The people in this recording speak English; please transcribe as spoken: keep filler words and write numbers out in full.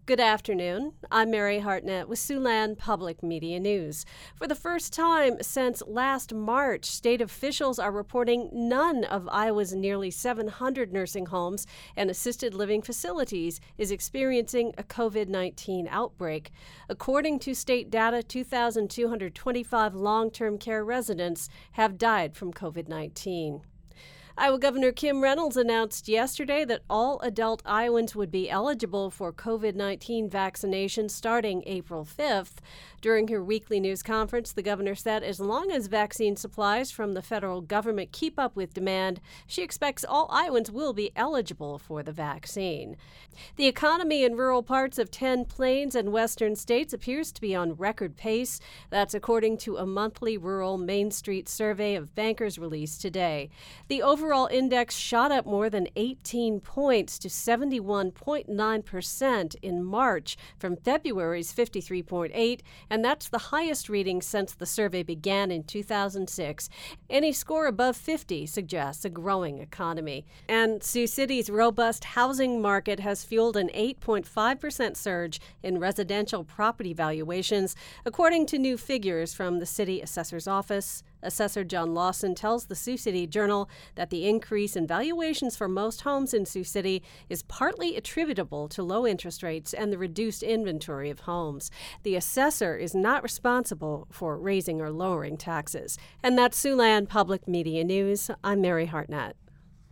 Good afternoon. I'm Mary Hartnett with Siouxland Public Media News. For the first time since last March, state officials are reporting none of Iowa's nearly seven hundred nursing homes and assisted living facilities is experiencing a COVID nineteen outbreak. According to state data, two thousand two hundred twenty-five long-term care residents have died from COVID nineteen. Iowa Governor Kim Reynolds announced yesterday that all adult Iowans would be eligible for COVID nineteen vaccination starting April fifth. During her weekly news conference, the governor said as long as vaccine supplies from the federal government keep up with demand, she expects all Iowans will be eligible for the vaccine. The economy in rural parts of ten plains and western states appears to be on record pace. That's according to a monthly rural Main Street survey of bankers released today. The overall index shot up more than eighteen points to seventy-one point nine percent in March from February's fifty-three point eight, and that's the highest reading since the survey began in two thousand six. Any score above fifty suggests a growing economy. And Sioux City's robust housing market has fueled an eight point five percent surge in residential property valuations, according to new figures from the city assessor's office. Assessor John Lawson tells the Sioux City Journal that the increase in valuations for most homes in Sioux City is partly attributable to low interest rates and the reduced inventory of homes. The assessor is not responsible for raising or lowering taxes. And that's Siouxland Public Media News. I'm Mary Hartnett.